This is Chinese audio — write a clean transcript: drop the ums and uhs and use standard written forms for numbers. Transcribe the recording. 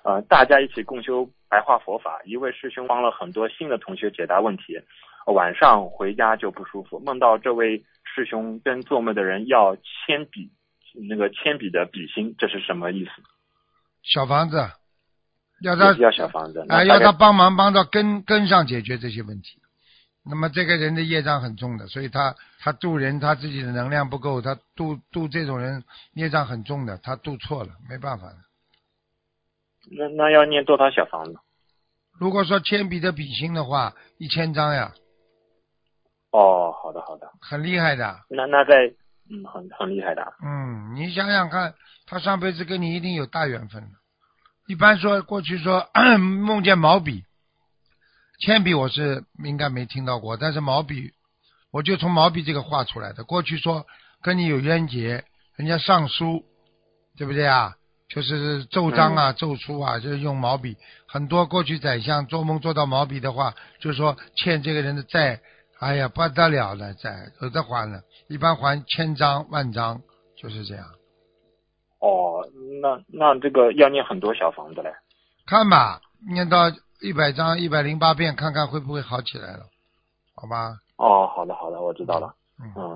大家一起共修白话佛法，一位师兄帮了很多新的同学解答问题，晚上回家就不舒服，梦到这位师兄跟做梦的人要铅笔，那个铅笔的笔芯，这是什么意思？ 小房子，要他要小房子， 要他帮忙帮到根上解决这些问题。那么这个人的业障很重的，所以他度人，他自己的能量不够，他度这种人业障很重的，他度错了，没办法的。 那要念多少小房子？ 如果说铅笔的笔芯的话，1000张呀。 哦，好的， 很厉害的。 那在很厉害的。 你想想看，他上辈子跟你一定有大缘分的。一般说过去说梦见毛笔，铅笔我是应该没听到过，但是毛笔我就从毛笔这个画出来的。过去说跟你有冤结，人家上书，对不对啊？就是奏章啊、奏书啊，就是用毛笔。很多过去宰相做梦做到毛笔的话，就是说欠这个人的债，哎呀不得了了，债有的还了，一般还1000张万张，就是这样。 哦，那这个要念很多小房子嘞。 看吧，念到100章108遍，看看会不会好起来了，好吧？ 哦，好的，我知道了。